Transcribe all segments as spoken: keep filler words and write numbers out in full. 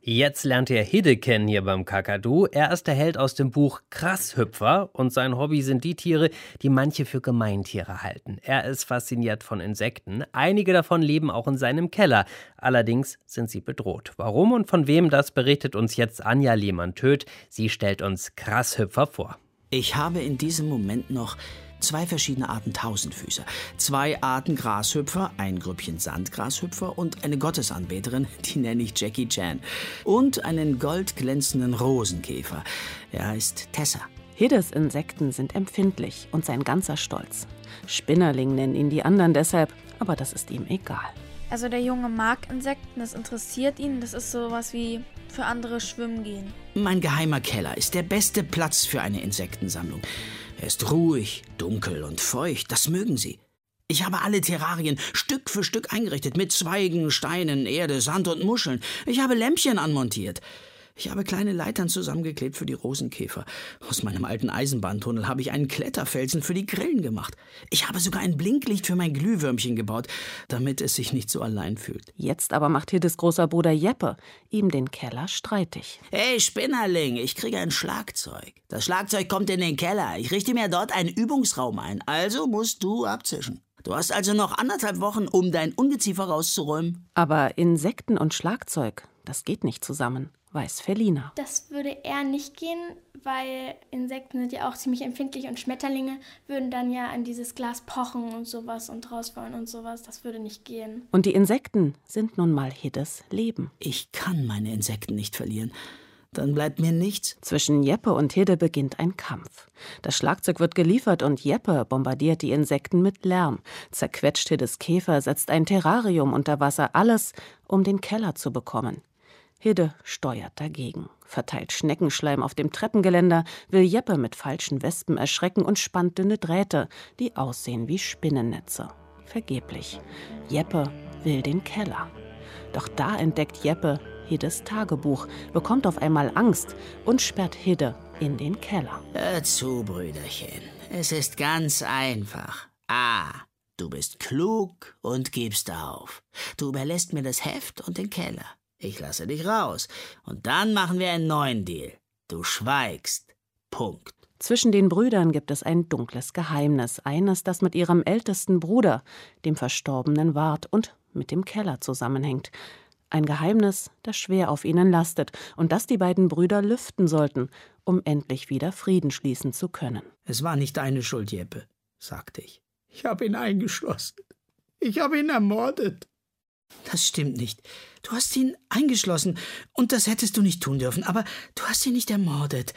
Jetzt lernt ihr Hidde kennen hier beim Kakadu. Er ist der Held aus dem Buch Grashüpfer und sein Hobby sind die Tiere, die manche für Gemeintiere halten. Er ist fasziniert von Insekten. Einige davon leben auch in seinem Keller. Allerdings sind sie bedroht. Warum und von wem, das berichtet uns jetzt Anja Lehmann-Töth. Sie stellt uns Grashüpfer vor. Ich habe in diesem Moment noch zwei verschiedene Arten Tausendfüßer, zwei Arten Grashüpfer, ein Grüppchen Sandgrashüpfer und eine Gottesanbeterin, die nenne ich Jackie Chan, und einen goldglänzenden Rosenkäfer. Er heißt Tessa. Hiddes Insekten sind empfindlich und sein ganzer Stolz. Spinnerling nennen ihn die anderen deshalb, aber das ist ihm egal. Also der Junge mag Insekten, das interessiert ihn, das ist sowas wie für andere schwimmen gehen. Mein geheimer Keller ist der beste Platz für eine Insektensammlung. Er ist ruhig, dunkel und feucht, das mögen sie. Ich habe alle Terrarien Stück für Stück eingerichtet, mit Zweigen, Steinen, Erde, Sand und Muscheln. Ich habe Lämpchen anmontiert. Ich habe kleine Leitern zusammengeklebt für die Rosenkäfer. Aus meinem alten Eisenbahntunnel habe ich einen Kletterfelsen für die Grillen gemacht. Ich habe sogar ein Blinklicht für mein Glühwürmchen gebaut, damit es sich nicht so allein fühlt. Jetzt aber macht Hiddes großer Bruder Jeppe ihm den Keller streitig. Hey Spinnerling, ich kriege ein Schlagzeug. Das Schlagzeug kommt in den Keller. Ich richte mir dort einen Übungsraum ein. Also musst du abzischen. Du hast also noch anderthalb Wochen, um dein Ungeziefer rauszuräumen. Aber Insekten und Schlagzeug, das geht nicht zusammen, weiß Felina. Das würde eher nicht gehen, weil Insekten sind ja auch ziemlich empfindlich und Schmetterlinge würden dann ja an dieses Glas pochen und sowas und raus wollen und sowas. Das würde nicht gehen. Und die Insekten sind nun mal Hiddes Leben. Ich kann meine Insekten nicht verlieren. Dann bleibt mir nichts. Zwischen Jeppe und Hidde beginnt ein Kampf. Das Schlagzeug wird geliefert und Jeppe bombardiert die Insekten mit Lärm. Zerquetscht Hiddes Käfer, setzt ein Terrarium unter Wasser. Alles, um den Keller zu bekommen. Hidde steuert dagegen, verteilt Schneckenschleim auf dem Treppengeländer, will Jeppe mit falschen Wespen erschrecken und spannt dünne Drähte, die aussehen wie Spinnennetze. Vergeblich. Jeppe will den Keller. Doch da entdeckt Jeppe Hiddes Tagebuch, bekommt auf einmal Angst und sperrt Hidde in den Keller. Hör zu, Brüderchen. Es ist ganz einfach. A. Du bist klug und gibst auf. Du überlässt mir das Heft und den Keller. Ich lasse dich raus. Und dann machen wir einen neuen Deal. Du schweigst. Punkt. Zwischen den Brüdern gibt es ein dunkles Geheimnis. Eines, das mit ihrem ältesten Bruder, dem verstorbenen Wart, und mit dem Keller zusammenhängt. Ein Geheimnis, das schwer auf ihnen lastet und das die beiden Brüder lüften sollten, um endlich wieder Frieden schließen zu können. Es war nicht deine Schuld, Jeppe, sagte ich. Ich habe ihn eingeschlossen. Ich habe ihn ermordet. Das stimmt nicht. Du hast ihn eingeschlossen und das hättest du nicht tun dürfen, aber du hast ihn nicht ermordet.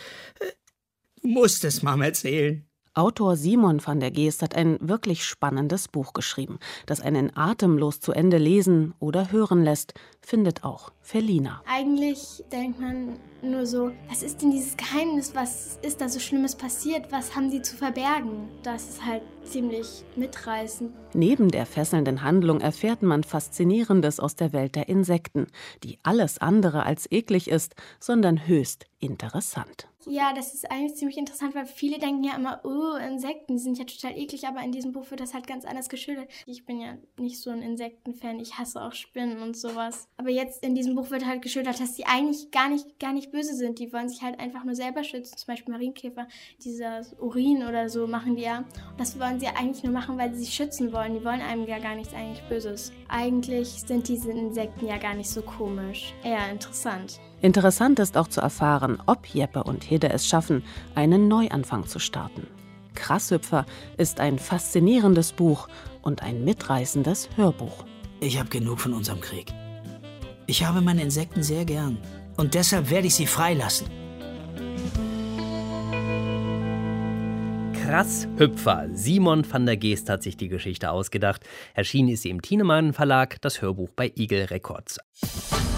Du musst es Mama erzählen. Autor Simon van der Geest hat ein wirklich spannendes Buch geschrieben, das einen atemlos zu Ende lesen oder hören lässt, findet auch Felina. Eigentlich denkt man nur so, was ist denn dieses Geheimnis, was ist da so Schlimmes passiert, was haben sie zu verbergen? Das ist halt ziemlich mitreißend. Neben der fesselnden Handlung erfährt man Faszinierendes aus der Welt der Insekten, die alles andere als eklig ist, sondern höchst interessant. Ja, das ist eigentlich ziemlich interessant, weil viele denken ja immer, oh, Insekten, die sind ja total eklig, aber in diesem Buch wird das halt ganz anders geschildert. Ich bin ja nicht so ein Insektenfan, ich hasse auch Spinnen und sowas. Aber jetzt in diesem Buch wird halt geschildert, dass die eigentlich gar nicht, gar nicht böse sind. Die wollen sich halt einfach nur selber schützen. Zum Beispiel Marienkäfer, dieser Urin oder so machen die ja. Und das wollen sie eigentlich nur machen, weil sie sich schützen wollen. Die wollen einem ja gar nichts eigentlich Böses. Eigentlich sind diese Insekten ja gar nicht so komisch. Eher interessant. Interessant ist auch zu erfahren, ob Jeppe und Hidde es schaffen, einen Neuanfang zu starten. Grashüpfer ist ein faszinierendes Buch und ein mitreißendes Hörbuch. Ich habe genug von unserem Krieg. Ich habe meine Insekten sehr gern und deshalb werde ich sie freilassen. Grashüpfer. Simon van der Geest hat sich die Geschichte ausgedacht. Erschienen ist sie im Thienemann Verlag, das Hörbuch bei Eagle Records.